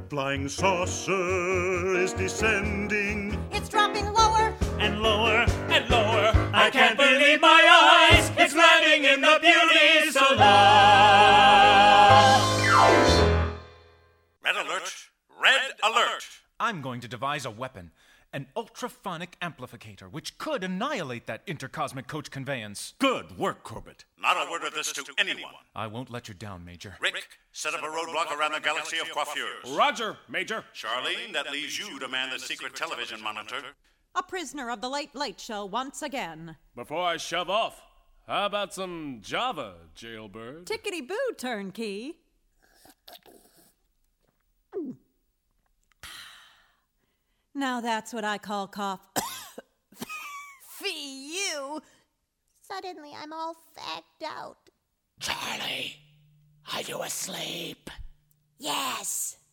flying saucer is descending. It's dropping lower and lower and lower. I can't believe my eyes. It's landing in the beauty salon. Red alert! Red alert! I'm going to devise a weapon. An ultraphonic amplificator, which could annihilate that intercosmic coach conveyance. Good work, Corbett. Not a word of this to anyone. I won't let you down, Major. Rick, set up a roadblock around the galaxy of coiffures. Roger, Major. Charlene, that leaves you to man the secret television monitor. a prisoner of the Late Late Show once again. Before I shove off, how about some Java, jailbird? Tickety-boo, turnkey. Now that's what I call cough. Fee you. Suddenly I'm all fagged out. Charlie, are you asleep? Yes.